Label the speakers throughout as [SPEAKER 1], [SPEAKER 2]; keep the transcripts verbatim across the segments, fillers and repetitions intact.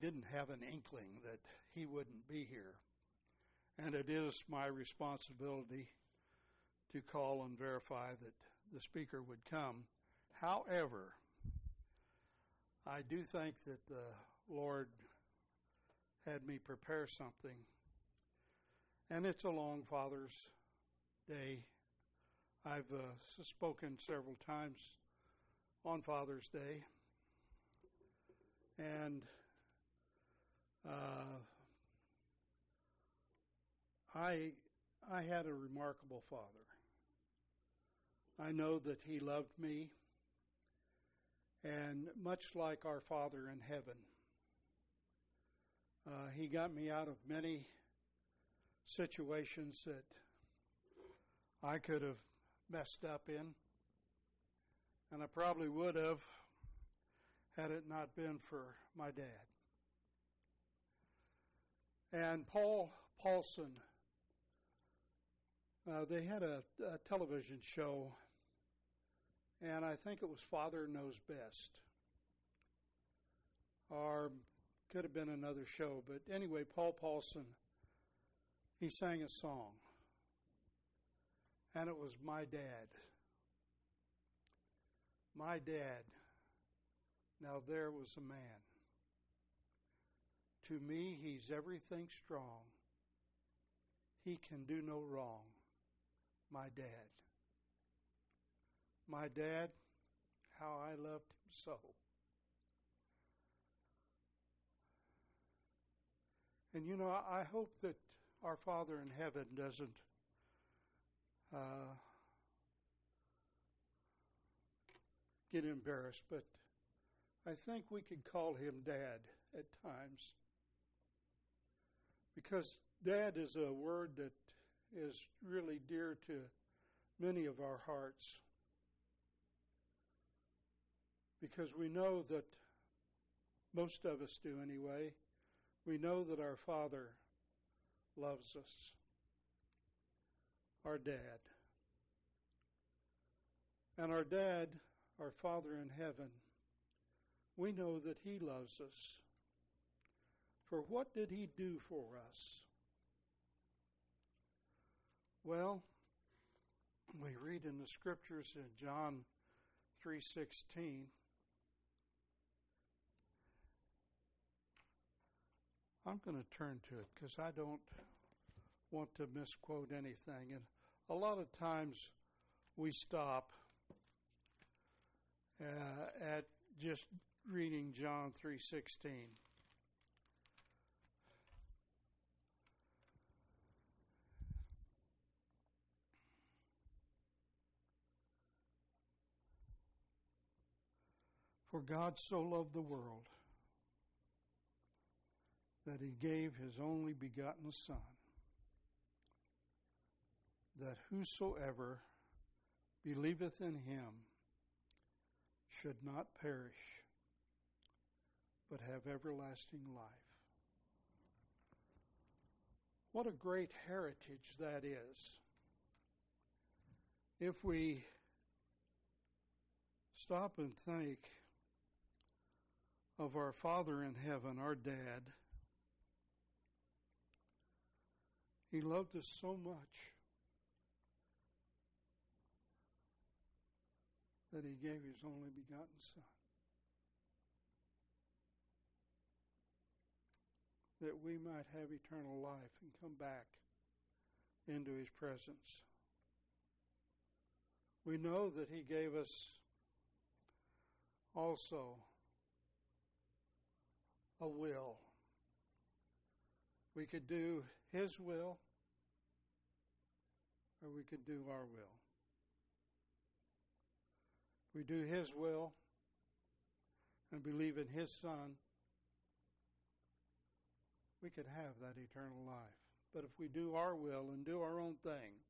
[SPEAKER 1] didn't have an inkling that he wouldn't be here. And it is my responsibility to call and verify that the speaker would come. However, I do think that the Lord had me prepare something. And it's along Father's Day. I've uh, spoken several times on Father's Day. And uh, I I had a remarkable father. I know that he loved me, and much like our Father in heaven, uh, he got me out of many situations that I could have messed up in, and I probably would have had it not been for my dad. And Paul Paulson, uh, they had a, a television show, and I think it was Father Knows Best. Or could have been another show, but anyway, Paul Paulson, he sang a song, and it was My Dad. My dad, now there was a man. To me, he's everything strong. He can do no wrong. My dad. My dad, how I loved him so. And you know, I hope that our Father in heaven doesn't uh, get embarrassed, but I think we could call him Dad at times. Because Dad is a word that is really dear to many of our hearts. Because we know that, most of us do anyway, we know that our Father loves us. Our Dad. And our Dad, our Father in heaven, we know that He loves us. For what did He do for us? Well, we read in the Scriptures in John three sixteen. I'm going to turn to it because I don't want to misquote anything. And a lot of times we stop uh, at just reading John three sixteen. For God so loved the world that He gave His only begotten Son, that whosoever believeth in Him should not perish, but have everlasting life. What a great heritage that is. If we stop and think of our Father in heaven, our Dad, He loved us so much that He gave His only begotten Son, that we might have eternal life and come back into His presence. We know that He gave us also a will. We could do His will, or we could do our will. If we do His will and believe in His Son, we could have that eternal life. But if we do our will and do our own thing,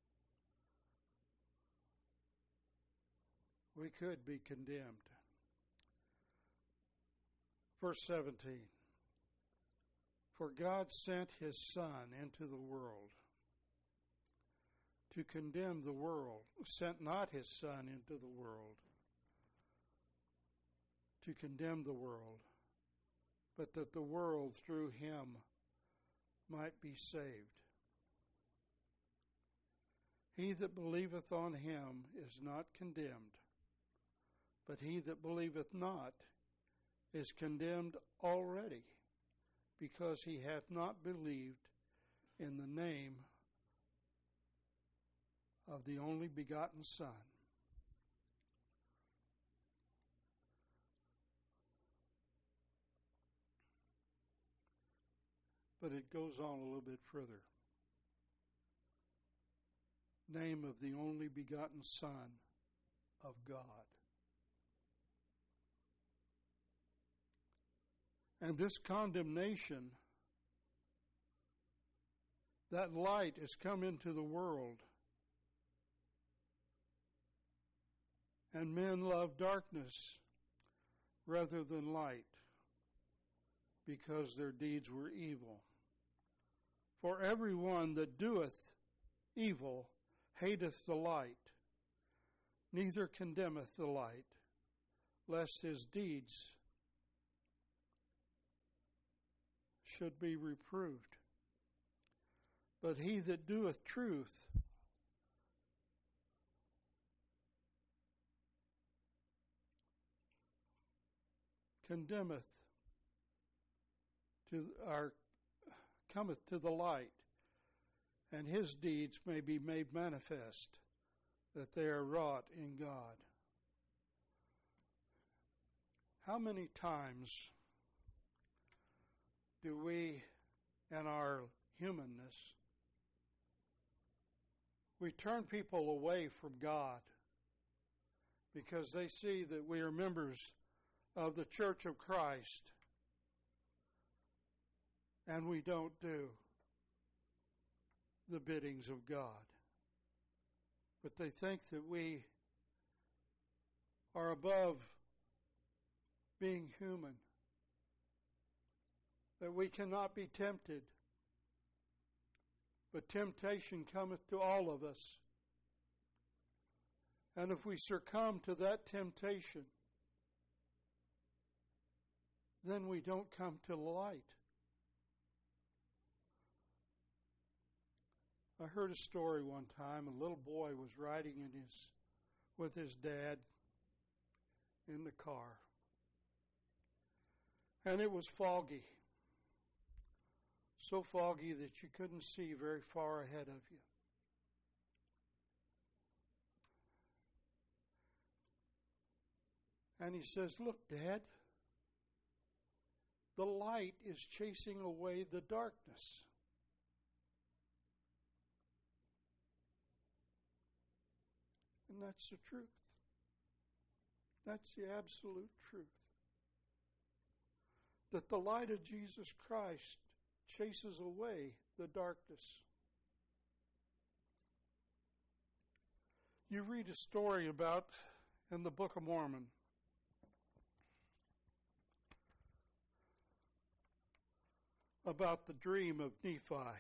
[SPEAKER 1] we could be condemned. Verse seventeen. For God sent His Son into the world to condemn the world, sent not His Son into the world to condemn the world, but that the world through him might be saved. He that believeth on him is not condemned, but he that believeth not is condemned already, because he hath not believed in the name of the only begotten Son. But it goes on a little bit further. Name of the only begotten Son of God. And this condemnation, that light has come into the world, and men love darkness rather than light, because their deeds were evil. For everyone that doeth evil hateth the light, neither condemneth the light, lest his deeds should be reproved. But he that doeth truth condemneth to our cometh to the light, and his deeds may be made manifest, that they are wrought in God. How many times do we, in our humanness, we turn people away from God because they see that we are members of the Church of Christ, and we don't do the biddings of God. But they think that we are above being human, that we cannot be tempted. But temptation cometh to all of us. And if we succumb to that temptation, then we don't come to the light. I heard a story one time. A little boy was riding in his with his dad in the car. And it was foggy. So foggy that you couldn't see very far ahead of you. And he says, "Look, Dad, the light is chasing away the darkness." And that's the truth. That's the absolute truth. That the light of Jesus Christ chases away the darkness. You read a story about, in the Book of Mormon, about the dream of Nephi,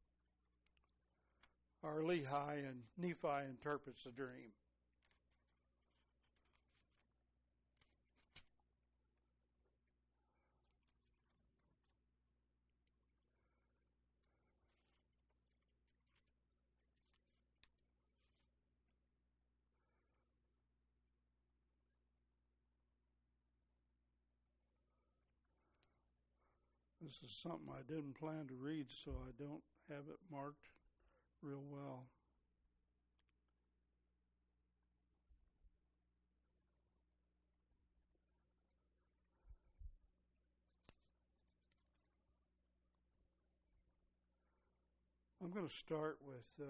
[SPEAKER 1] or Lehi, and Nephi interprets the dream. This is something I didn't plan to read, so I don't have it marked real well. I'm going to start with uh,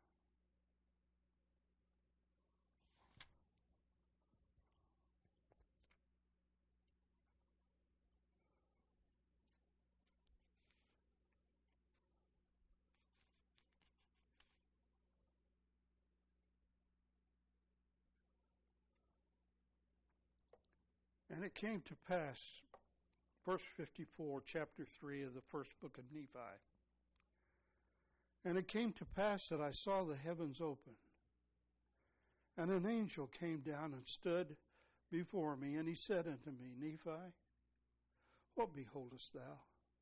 [SPEAKER 1] And it came to pass, verse fifty-four, chapter three of the first book of Nephi. And it came to pass that I saw the heavens open, and an angel came down and stood before me, and he said unto me, Nephi, What beholdest thou?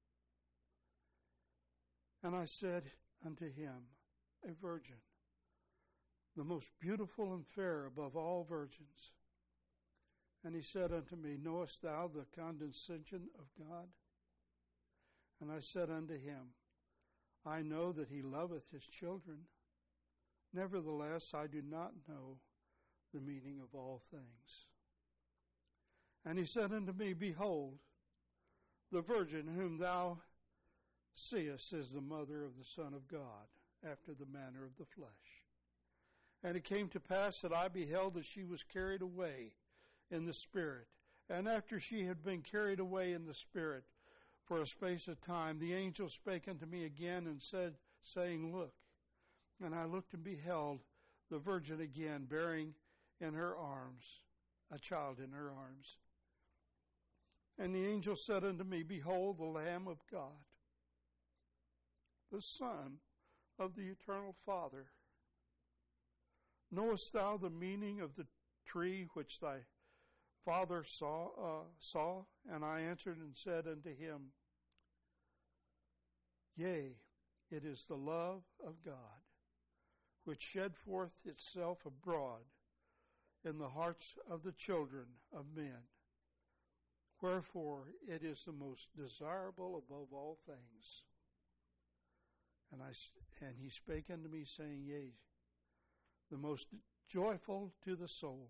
[SPEAKER 1] And I said unto him, a virgin, the most beautiful and fair above all virgins. And he said unto me, knowest thou the condescension of God? And I said unto him, I know that he loveth his children. Nevertheless, I do not know the meaning of all things. And he said unto me, behold, the virgin whom thou seest is the mother of the Son of God, after the manner of the flesh. And it came to pass that I beheld that she was carried away in the Spirit. And after she had been carried away in the Spirit for a space of time, the angel spake unto me again and said, saying, look. And I looked and beheld the virgin again, bearing in her arms a child in her arms. And the angel said unto me, behold, the Lamb of God, the Son of the eternal Father. Knowest thou the meaning of the tree which thy father saw? Uh, saw? And I answered and said unto him, yea, it is the love of God, which shed forth itself abroad in the hearts of the children of men. Wherefore it is the most desirable above all things. And I and he spake unto me, saying, yea, the most joyful to the soul.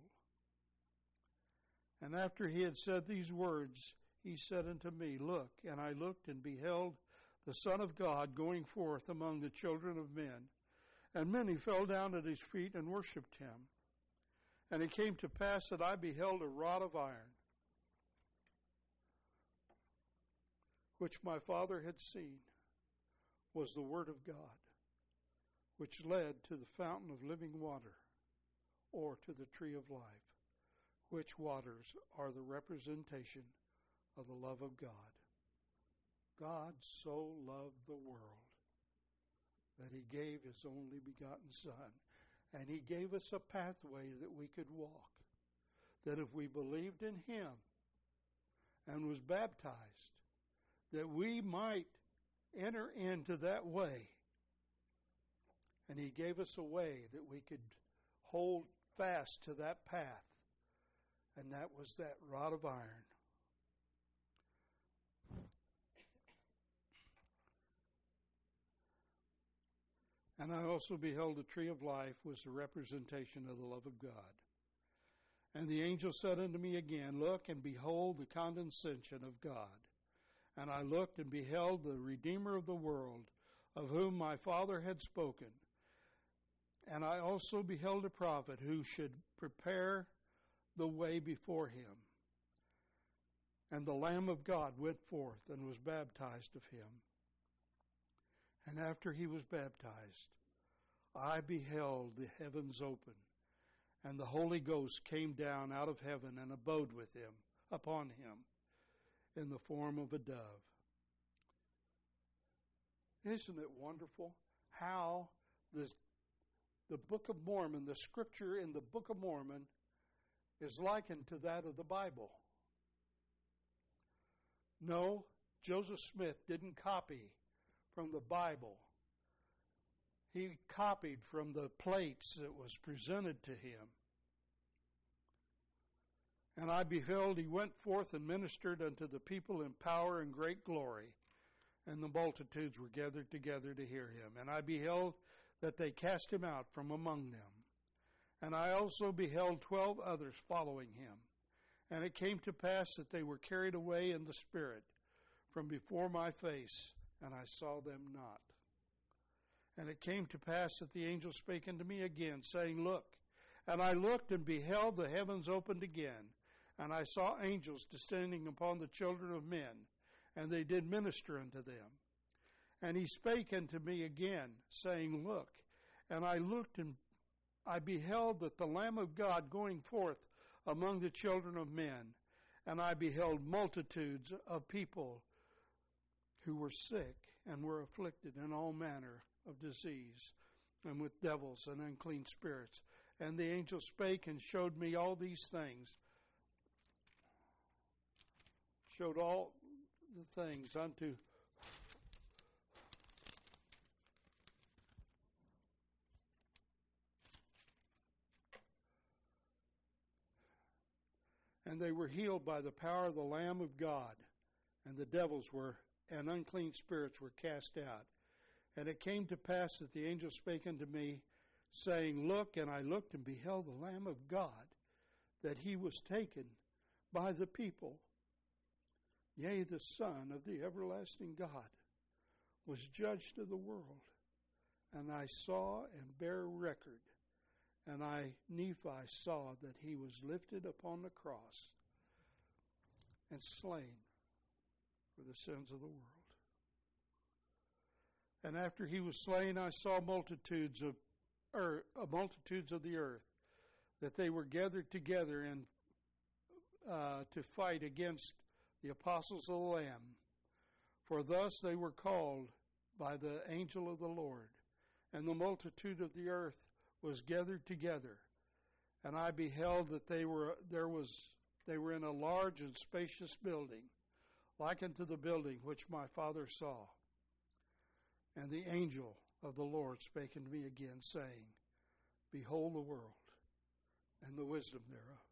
[SPEAKER 1] And after he had said these words, he said unto me, look. And I looked and beheld the Son of God going forth among the children of men. And many fell down at his feet and worshipped him. And it came to pass that I beheld a rod of iron, which my Father had seen, was the word of God, which led to the fountain of living water, or to the tree of life, which waters are the representation of the love of God. God so loved the world that he gave his only begotten Son, and he gave us a pathway that we could walk, that if we believed in him and was baptized, that we might enter into that way. And he gave us a way that we could hold fast to that path, and that was that rod of iron. And I also beheld the tree of life was the representation of the love of God. And the angel said unto me again, look and behold the condescension of God. And I looked and beheld the Redeemer of the world, of whom my Father had spoken. And I also beheld a prophet who should prepare the way before him. And the Lamb of God went forth and was baptized of him. And after he was baptized, I beheld the heavens open, and the Holy Ghost came down out of heaven and abode with him, upon him, in the form of a dove. Isn't it wonderful how the, the Book of Mormon, the scripture in the Book of Mormon, is likened to that of the Bible? No, Joseph Smith didn't copy from the Bible. He copied from the plates that was presented to him. And I beheld he went forth and ministered unto the people in power and great glory, and the multitudes were gathered together to hear him. And I beheld that they cast him out from among them. And I also beheld twelve others following him. And it came to pass that they were carried away in the Spirit from before my face, and I saw them not. And it came to pass that the angel spake unto me again, saying, look. And I looked and beheld the heavens opened again, and I saw angels descending upon the children of men, and they did minister unto them. And he spake unto me again, saying, look. And I looked, and I beheld that the Lamb of God going forth among the children of men, and I beheld multitudes of people who were sick and were afflicted in all manner of disease, and with devils and unclean spirits. And the angel spake and showed me all these things. Showed all, the things unto and they were healed by the power of the Lamb of God, and the devils were and unclean spirits were cast out. And it came to pass that the angel spake unto me, saying, Look, and I looked and beheld the Lamb of God, that he was taken by the people. Yea, the Son of the everlasting God was judged of the world. And I saw and bare record, and I, Nephi, saw that he was lifted upon the cross and slain for the sins of the world. And after he was slain, I saw multitudes of earth, uh, multitudes of the earth, that they were gathered together and uh, to fight against the apostles of the Lamb. For thus they were called by the angel of the Lord. And the multitude of the earth was gathered together, and I beheld that they were there was they were in a large and spacious building, like unto the building which my father saw. And the angel of the Lord spake unto me again, saying, Behold the world, and the wisdom thereof.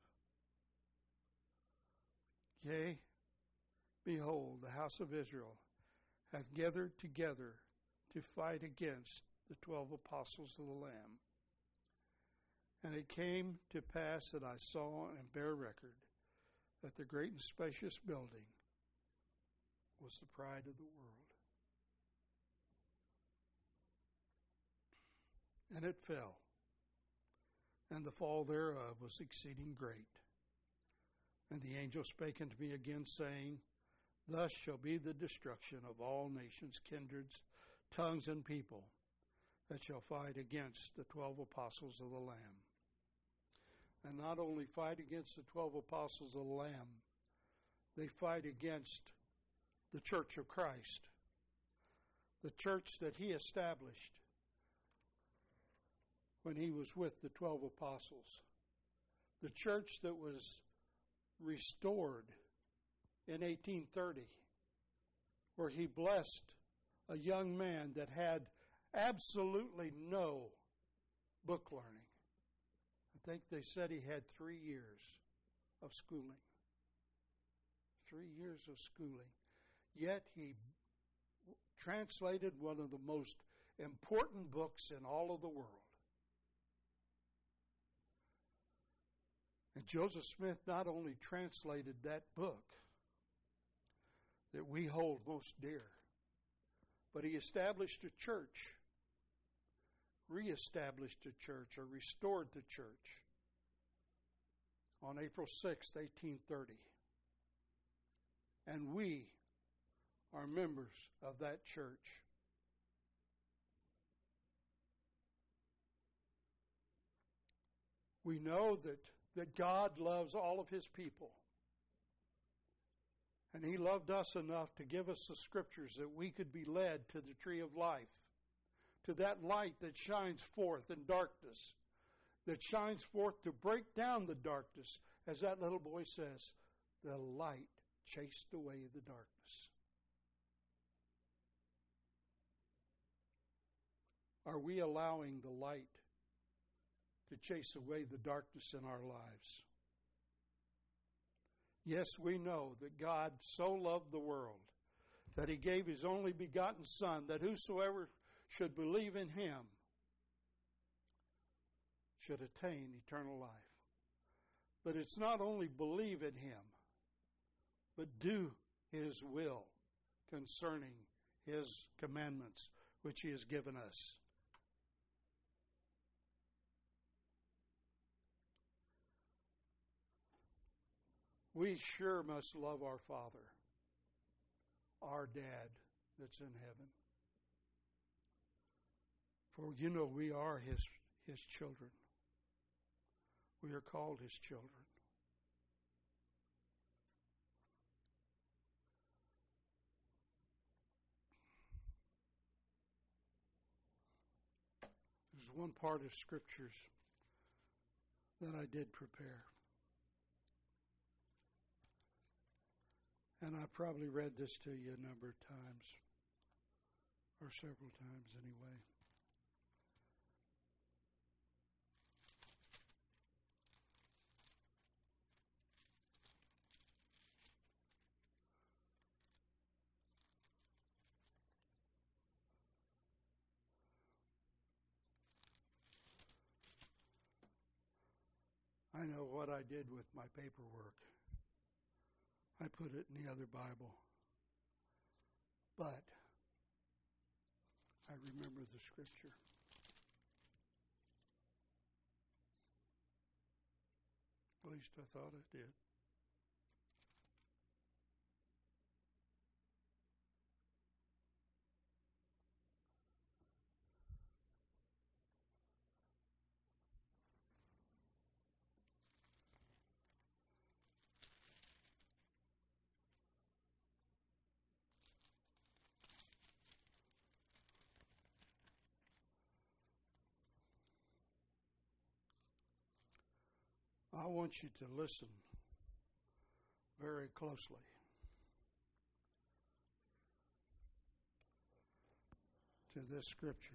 [SPEAKER 1] Yea, behold, the house of Israel hath gathered together to fight against the twelve apostles of the Lamb. And it came to pass that I saw and bare record that the great and spacious building was the pride of the world. And it fell, and the fall thereof was exceeding great. And the angel spake unto me again, saying, Thus shall be the destruction of all nations, kindreds, tongues, and people, that shall fight against the twelve apostles of the Lamb. And not only fight against the twelve apostles of the Lamb, they fight against the church of Christ, the church that he established when he was with the twelve apostles, the church that was restored in eighteen thirty, where he blessed a young man that had absolutely no book learning. I think they said he had three years of schooling. Three years of schooling. Yet he translated one of the most important books in all of the world. And Joseph Smith not only translated that book that we hold most dear, but he established a church, reestablished a church, or restored the church on April sixth, eighteen thirty. And we are members of that church. We know that, that God loves all of his people. And he loved us enough to give us the scriptures that we could be led to the tree of life, to that light that shines forth in darkness, that shines forth to break down the darkness. As that little boy says, the light chased away the darkness. Are we allowing the light to chase away the darkness in our lives? Yes, we know that God so loved the world that he gave his only begotten Son, that whosoever should believe in him should attain eternal life. But it's not only believe in him, but do his will concerning his commandments, which he has given us. We sure must love our Father, our Dad that's in heaven. For you know we are his, his children. We are called his children. There's one part of scriptures that I did prepare. And I probably read this to you a number of times, or several times anyway. I know what I did with my paperwork. I put it in the other Bible. But I remember the scripture. At least I thought I did. I want you to listen very closely. To this scripture.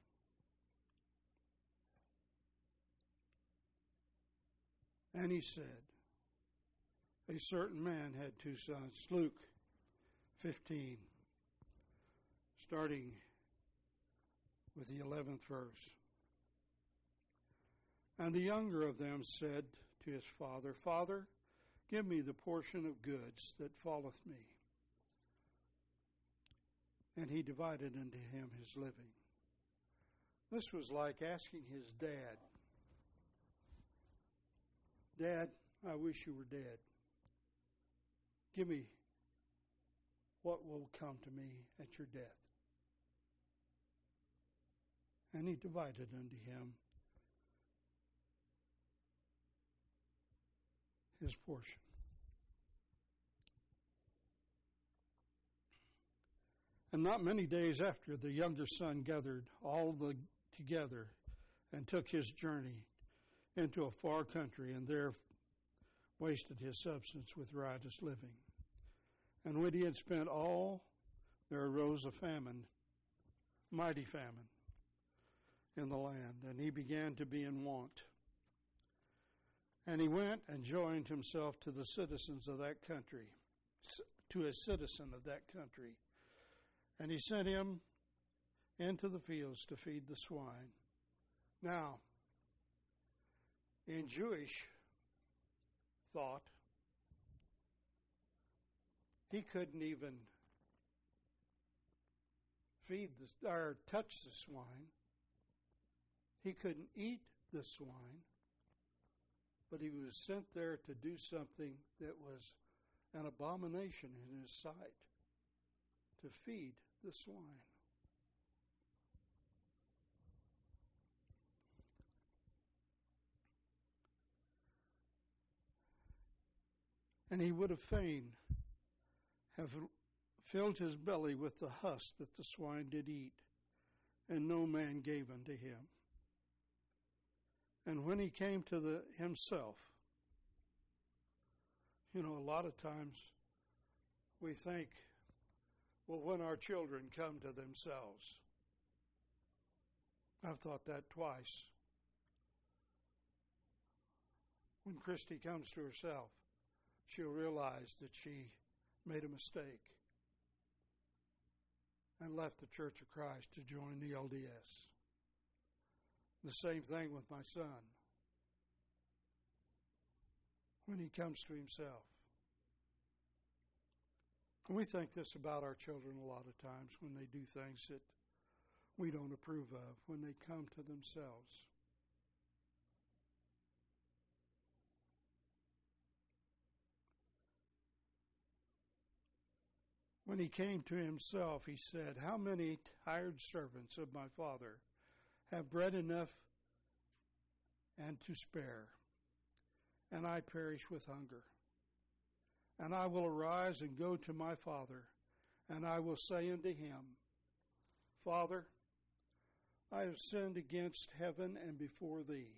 [SPEAKER 1] And he said, a certain man had two sons. Luke fifteen, starting with the eleventh verse. And the younger of them said to his father, Father, give me the portion of goods that falleth me. And he divided unto him his living. This was like asking his dad, Dad, I wish you were dead. Give me what will come to me at your death. And he divided unto him his portion. And not many days after, the younger son gathered all the together and took his journey into a far country, and there wasted his substance with riotous living. And when he had spent all, there arose a famine, mighty famine, in the land, and he began to be in want. And he went and joined himself to the citizens of that country, to a citizen of that country. And he sent him into the fields to feed the swine. Now, in Jewish thought, he couldn't even feed the, or touch the swine. He couldn't eat the swine. But he was sent there to do something that was an abomination in his sight, to feed the swine. And he would have fain have filled his belly with the husk that the swine did eat, and no man gave unto him. And when he came to the himself, you know, a lot of times we think, well, when our children come to themselves. I've thought that twice. When Christy comes to herself, she'll realize that she made a mistake and left the Church of Christ to join the L D S. The same thing with my son. When he comes to himself. We think this about our children a lot of times when they do things that we don't approve of, when they come to themselves. When he came to himself, he said, how many tired servants of my father have bread enough and to spare, and I perish with hunger. And I will arise and go to my father, and I will say unto him, Father, I have sinned against heaven and before thee,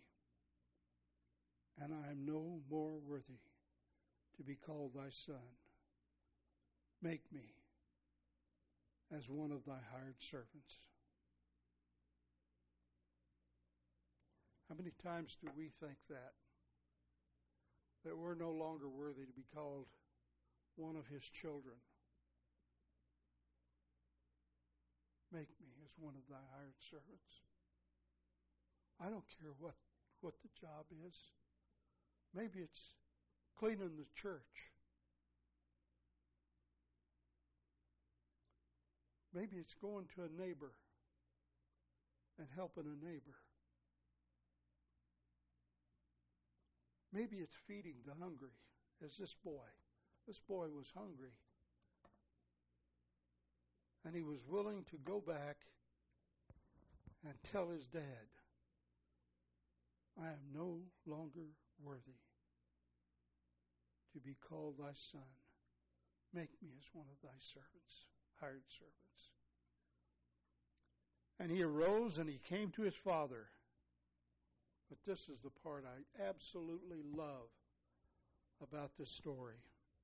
[SPEAKER 1] and I am no more worthy to be called thy son. make me as one of thy hired servants. How many times do we think that? That we're no longer worthy to be called one of his children. Make me as one of thy hired servants. I don't care what, what the job is. Maybe it's cleaning the church. Maybe it's going to a neighbor and helping a neighbor. Maybe it's feeding the hungry, as this boy. This boy was hungry. And he was willing to go back and tell his dad, I am no longer worthy to be called thy son. Make me as one of thy servants, hired servants. And he arose and he came to his father. But this is the part I absolutely love about this story.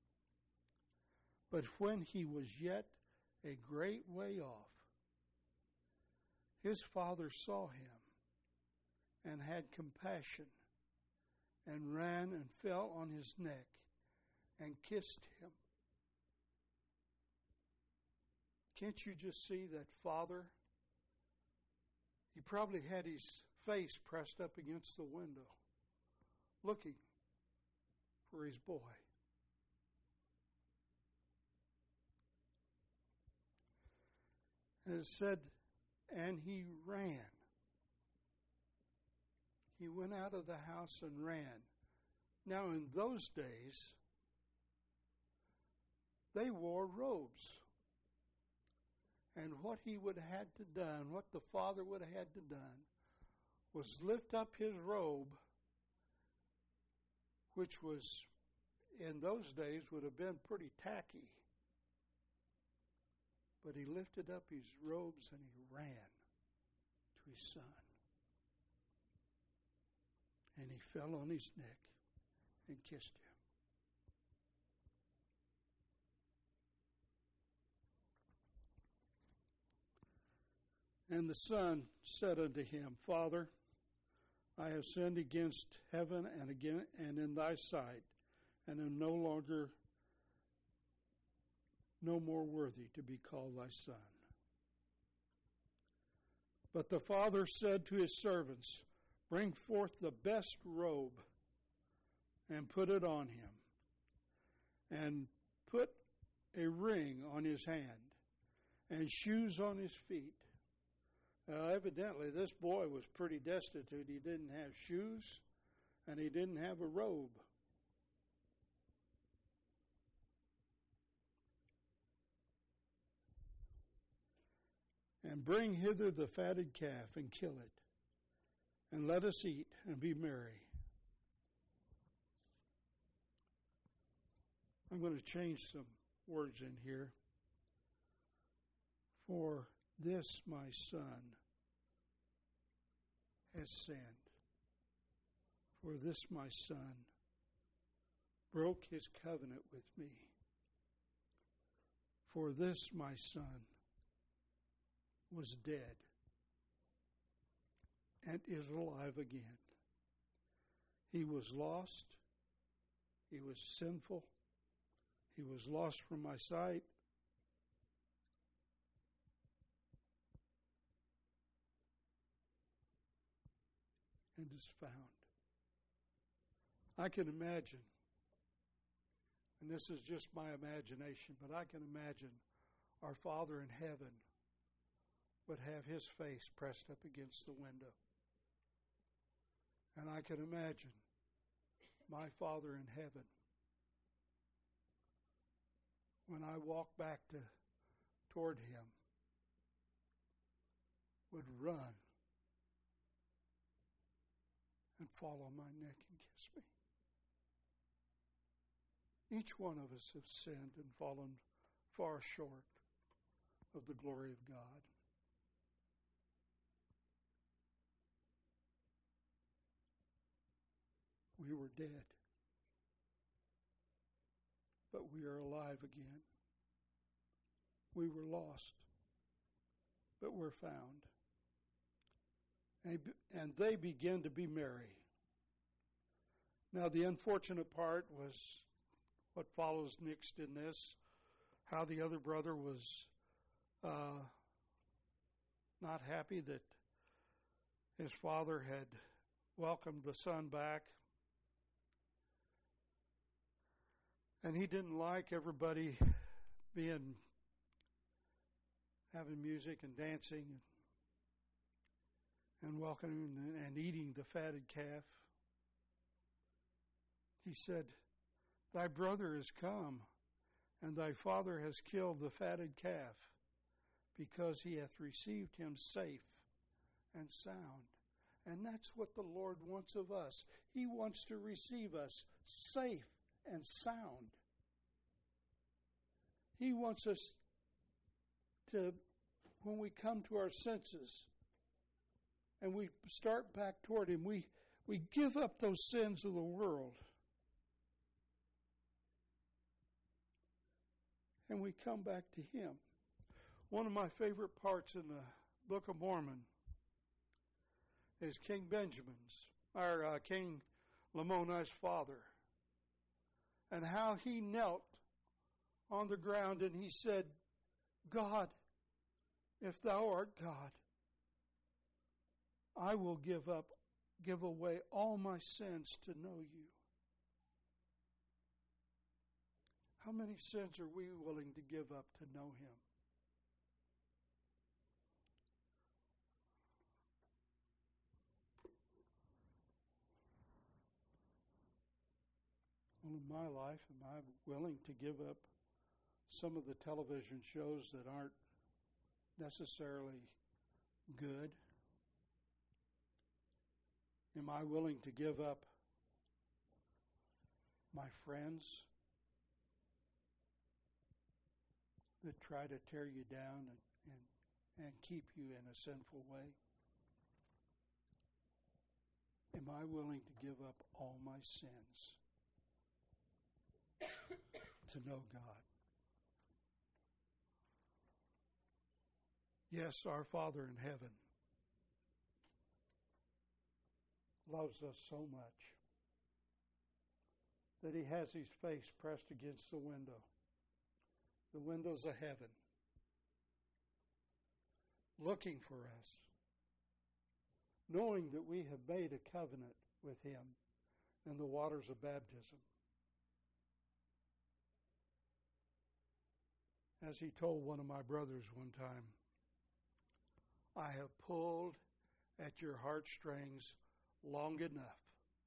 [SPEAKER 1] But when he was yet a great way off, his father saw him and had compassion and ran and fell on his neck and kissed him. Can't you just see that father? He probably had his face pressed up against the window, looking for his boy. And it said, and he ran. He went out of the house and ran. Now, in those days, they wore robes. And what he would have had to done, what the father would have had to done, was lift up his robe, which was, in those days, would have been pretty tacky. But he lifted up his robes and he ran to his son. And he fell on his neck and kissed him. And the son said unto him, Father, I have sinned against heaven and again and in thy sight, and am no longer no more worthy to be called thy son. But the father said to his servants, Bring forth the best robe and put it on him, and put a ring on his hand and shoes on his feet. Now, evidently, this boy was pretty destitute. He didn't have shoes, and he didn't have a robe. And bring hither the fatted calf, and kill it, and let us eat and be merry. I'm going to change some words in here. For this my son has sinned. For this my son broke his covenant with me. For this my son was dead and is alive again. He was lost. He was sinful. He was lost from my sight. And is found. I can imagine, and this is just my imagination, but I can imagine our Father in heaven would have his face pressed up against the window. And I can imagine my Father in heaven, when I walk back to toward him, would run and fall on my neck and kiss me. Each one of us have sinned and fallen far short of the glory of God. We were dead, but we are alive again. We were lost, but we're found. And they begin to be merry. Now, the unfortunate part was what follows next in this, how the other brother was uh, not happy that his father had welcomed the son back. And he didn't like everybody being, having music and dancing and welcoming and eating the fatted calf. He said, "Thy brother is come, and thy father has killed the fatted calf, because he hath received him safe and sound." And that's what the Lord wants of us. He wants to receive us safe and sound. He wants us to, when we come to our senses and we start back toward Him, we, we give up those sins of the world. And we come back to Him. One of my favorite parts in the Book of Mormon is King Benjamin's, or uh, King Lamoni's father, and how he knelt on the ground and he said, "God, if thou art God, I will give up, give away all my sins to know you." How many sins are we willing to give up to know Him? Well, in my life, am I willing to give up some of the television shows that aren't necessarily good? Am I willing to give up my friends that try to tear you down and, and, and keep you in a sinful way? Am I willing to give up all my sins to know God? Yes, our Father in heaven loves us so much that He has His face pressed against the window, the windows of heaven, looking for us, knowing that we have made a covenant with Him in the waters of baptism. As He told one of my brothers one time, "I have pulled at your heartstrings long enough.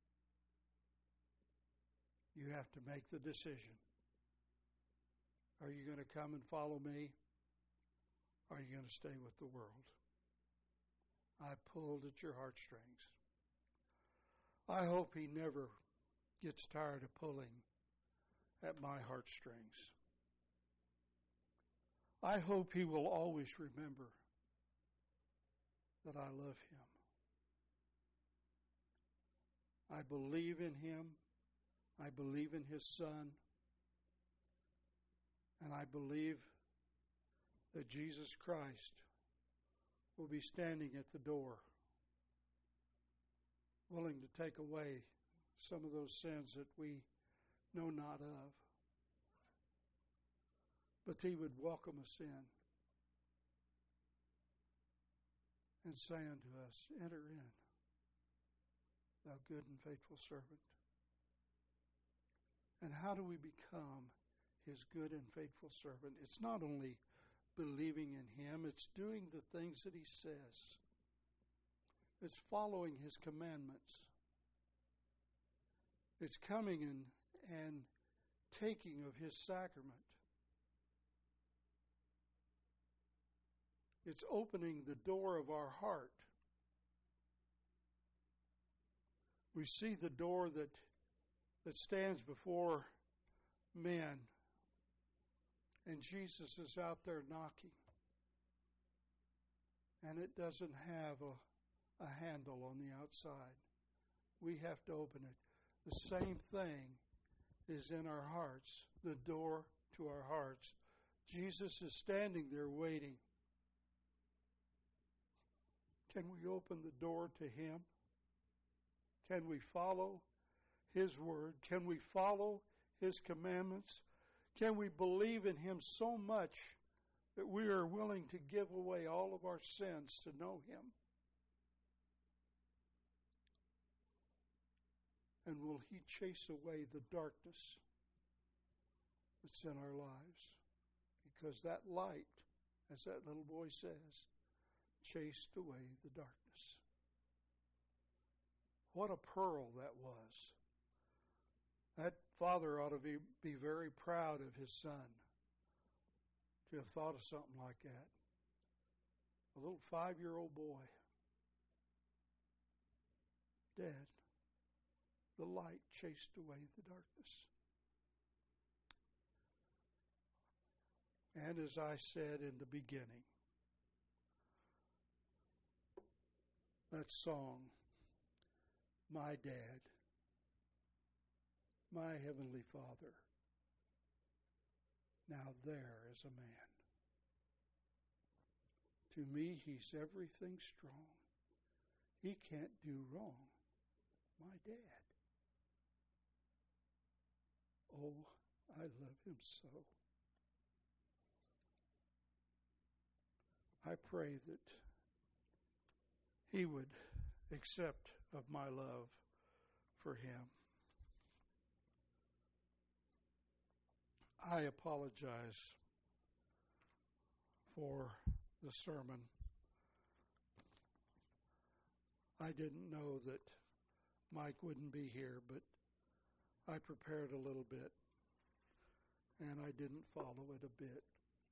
[SPEAKER 1] You have to make the decision. Are you going to come and follow me? Or are you going to stay with the world? I pulled at your heartstrings." I hope He never gets tired of pulling at my heartstrings. I hope He will always remember that I love Him. I believe in Him. I believe in His Son. And I believe that Jesus Christ will be standing at the door, willing to take away some of those sins that we know not of. But He would welcome us in and say unto us, "Enter in, thou good and faithful servant." And how do we become His good and faithful servant? It's not only believing in Him, it's doing the things that He says. It's following His commandments. It's coming and, and taking of His sacrament. It's opening the door of our heart. We see the door that that stands before men, and Jesus is out there knocking. And it doesn't have a, a handle on the outside. We have to open it. The same thing is in our hearts, the door to our hearts, Jesus is standing there waiting. Can we open the door to Him? Can we follow His word? Can we follow His commandments? Can we believe in Him so much that we are willing to give away all of our sins to know Him? And will He chase away the darkness that's in our lives? Because that light, as that little boy says, chased away the darkness. What a pearl that was. That father ought to be, be very proud of his son to have thought of something like that. A little five-year-old boy, dead. The light chased away the darkness. And as I said in the beginning, that song, My Dad, My Heavenly Father, now there is a man. To me, he's everything strong. He can't do wrong. My dad. Oh, I love him so. I pray that he would accept of my love for him. I apologize for the sermon. I didn't know that Mike wouldn't be here, but I prepared a little bit, and I didn't follow it a bit.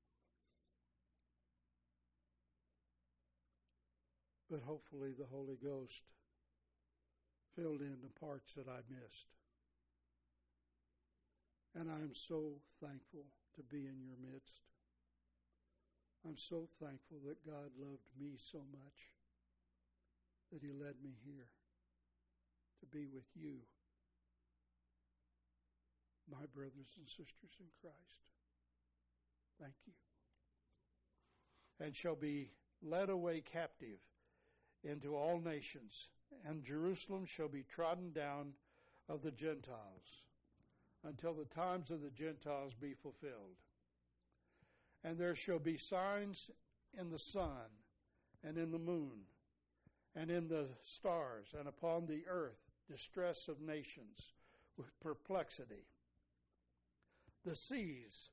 [SPEAKER 1] But hopefully the Holy Ghost filled in the parts that I missed. And I'm so thankful to be in your midst. I'm so thankful that God loved me so much that He led me here to be with you, my brothers and sisters in Christ. Thank you. And shall be led away captive into all nations, and Jerusalem shall be trodden down of the Gentiles, until the times of the Gentiles be fulfilled. And there shall be signs in the sun, and in the moon, and in the stars, and upon the earth distress of nations with perplexity. The seas,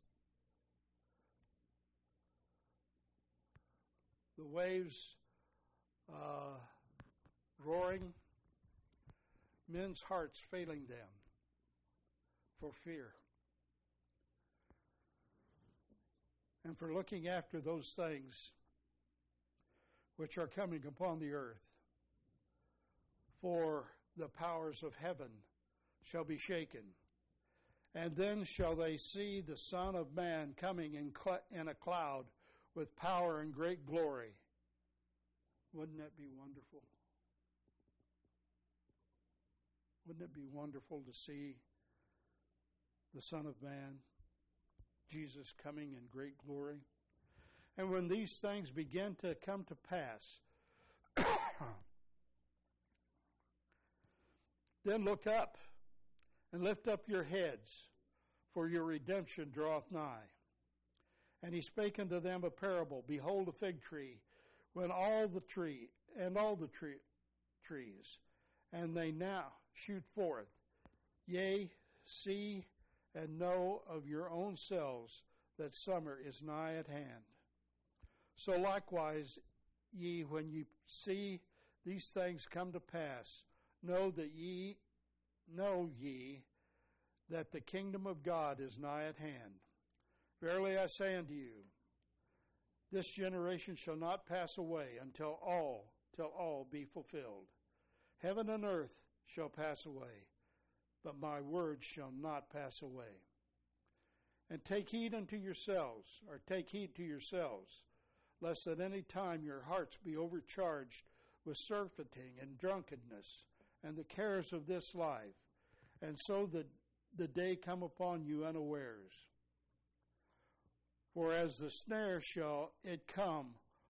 [SPEAKER 1] the waves uh, roaring, men's hearts failing them for fear, and for looking after those things which are coming upon the earth. For the powers of heaven shall be shaken, and then shall they see the Son of Man coming in, cl- in a cloud with power and great glory. Wouldn't that be wonderful? Wouldn't it be wonderful to see the Son of Man, Jesus, coming in great glory? And when these things begin to come to pass, then look up and lift up your heads, for your redemption draweth nigh. And he spake unto them a parable. Behold, a fig tree, when all the tree and all the tree, trees, and they now shoot forth. Yea, see and know of your own selves that summer is nigh at hand. So likewise, ye, when ye see these things come to pass, know that ye know ye that the kingdom of God is nigh at hand. Verily I say unto you, this generation shall not pass away until all, till all be fulfilled. Heaven and earth shall pass away, but my words shall not pass away. And take heed unto yourselves, or take heed to yourselves, lest at any time your hearts be overcharged with surfeiting and drunkenness and the cares of this life, and so that the day come upon you unawares. For as the snare shall it come